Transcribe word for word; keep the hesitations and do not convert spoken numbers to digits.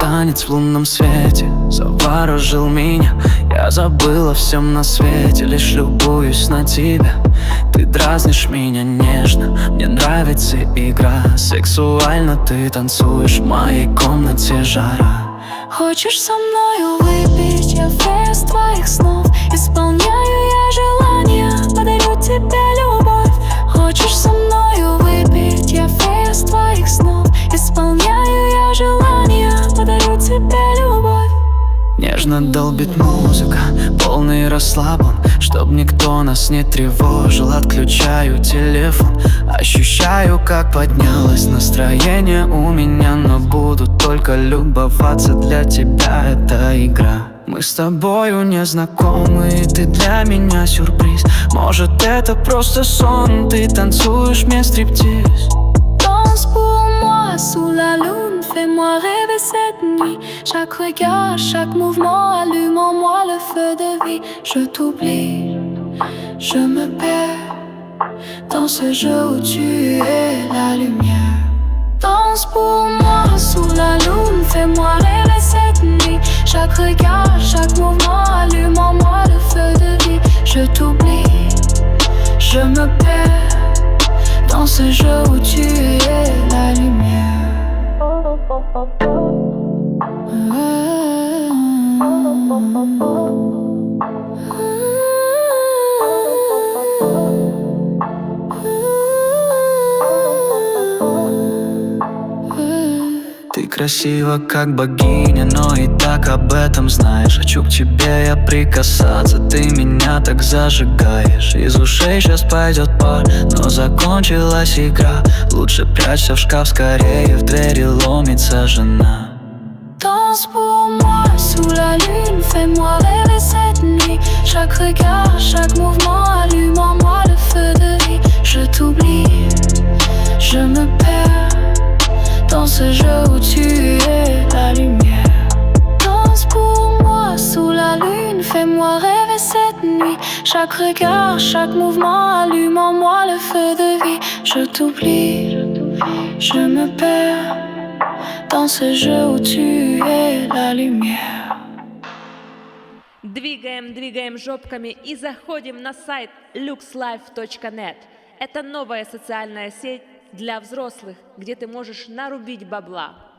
танец в лунном свете заворожил меня. Я забыл о всем на свете, лишь любуюсь на тебя. Ты дразнишь меня нежно, мне нравится игра. Сексуально ты танцуешь, в моей комнате жара. Хочешь со мною выпить, я фест твоих снов. Исполняю я желания, подарю тебе любовь. Хочешь со мною выпить, я фест твоих снов. Исполняю я желания, подарю тебе любовь. Нежно долбит музыка, полный расслабон. Чтоб никто нас не тревожил, отключаю телефон. Ощущаю, как поднялось настроение у меня, но буду только любоваться, для тебя это игра. Мы с тобою не знакомы, и ты для меня сюрприз. Может, это просто сон, ты танцуешь мне стриптиз. Danse pour moi sous la lune, fais-moi rêver cette nuit. Chaque regard, chaque mouvement allume en moi le feu de vie. Je t'oublie, je me perds dans ce jeu où tu es la lumière. Danse pour moi sous la lune, fais-moi rêver cette nuit. Chaque regard, chaque mouvement allume en moi le feu de vie. Je t'oublie, je me perds dans ce jeu où tu es la lumière. Ты красива, как богиня, но и так об этом знаешь. Хочу к тебе я прикасаться, ты меня так зажигаешь. Из ушей сейчас пойдет пар, но закончилась игра. Лучше прячься в шкаф скорее, в двери ломится жена. Danse pour moi sous la lune, fais-moi rêver cette nuit. Chaque regard, chaque mouvement allume en moi le feu de vie. Je t'oublie, je me perds dans ce jeu où tu es la lumière. Danse pour moi sous la lune, fais-moi rêver cette nuit. Chaque regard, chaque mouvement allume en moi le feu de vie. Je t'oublie, je me perds dans ce jeu où tu es la lumière. Двигаем, двигаем жопками и заходим на сайт люкс лайф точка нет. Это новая социальная сеть для взрослых, где ты можешь нарубить бабла.